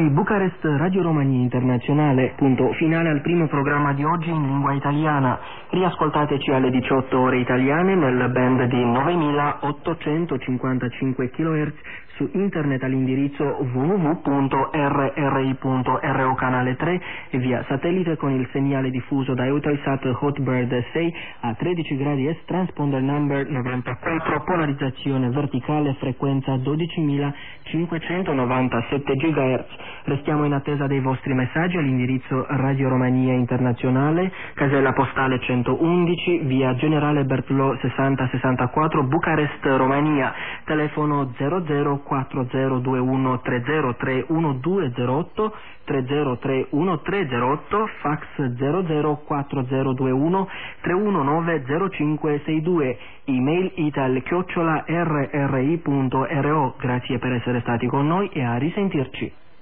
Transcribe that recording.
qui Bucarest Radio Romania Internazionale, punto finale al primo programma di oggi in lingua italiana. Riascoltateci alle 18 ore italiane nel band di 9855 kHz su internet all'indirizzo www.rri.ro canale 3 e via satellite con il segnale diffuso da Eutelsat Hotbird 6 a 13 gradi est, transponder number 94, polarizzazione verticale, frequenza 12.597 GHz. Restiamo in attesa dei vostri messaggi all'indirizzo Radio Romania Internazionale, casella postale 111, via Generale Bertolò 6064, Bucarest, Romania, telefono 00402130311208, 30313008, fax 00402131190562, email ital@rri.ro. Grazie per essere stati con noi e a risentirci.